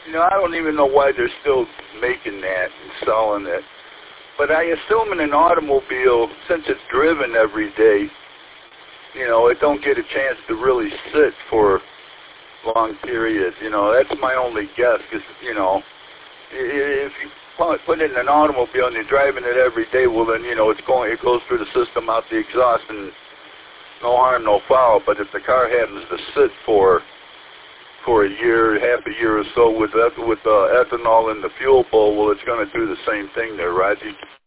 You know, I don't even know why they're still making that and selling it. But I assume in an automobile, since it's driven every day, you know, it don't get a chance to really sit for long periods. You know, that's my only guess. Because, you know, if you put it in an automobile and you're driving it every day, well then, you know, it goes through the system out the exhaust and no harm, no foul. But if the car happens to sit for a year, half a year or so with ethanol in the fuel bowl, well, it's going to do the same thing there, Raji.